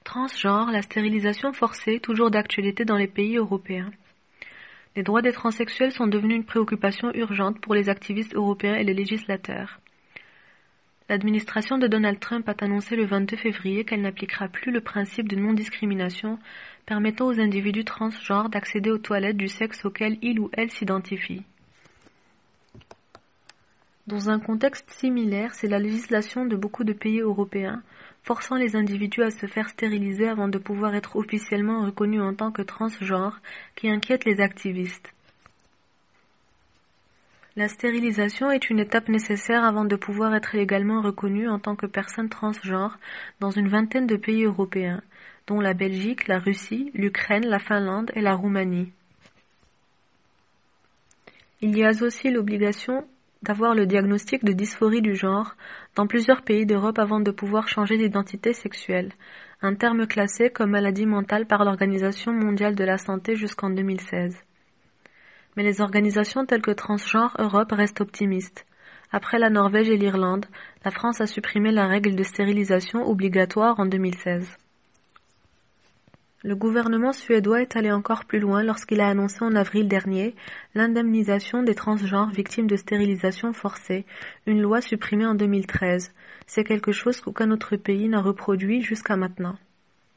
Transgenre, la stérilisation forcée, toujours d'actualité dans les pays européens. Les droits des transsexuels sont devenus une préoccupation urgente pour les activistes européens et les législateurs. L'administration de Donald Trump a annoncé le 22 février qu'elle n'appliquera plus le principe de non-discrimination permettant aux individus transgenres d'accéder aux toilettes du sexe auquel il ou elle s'identifie. Dans un contexte similaire, c'est la législation de beaucoup de pays européens, forçant les individus à se faire stériliser avant de pouvoir être officiellement reconnus en tant que transgenres, qui inquiète les activistes. La stérilisation est une étape nécessaire avant de pouvoir être légalement reconnu en tant que personne transgenre dans une vingtaine de pays européens, dont la Belgique, la Russie, l'Ukraine, la Finlande et la Roumanie. Il y a aussi l'obligation d'avoir le diagnostic de dysphorie du genre dans plusieurs pays d'Europe avant de pouvoir changer d'identité sexuelle, un terme classé comme maladie mentale par l'Organisation mondiale de la santé jusqu'en 2016. Mais les organisations telles que Transgenre Europe restent optimistes. Après la Norvège et l'Irlande, la France a supprimé la règle de stérilisation obligatoire en 2016. Le gouvernement suédois est allé encore plus loin lorsqu'il a annoncé en avril dernier l'indemnisation des transgenres victimes de stérilisation forcée, une loi supprimée en 2013. C'est quelque chose qu'aucun autre pays n'a reproduit jusqu'à maintenant.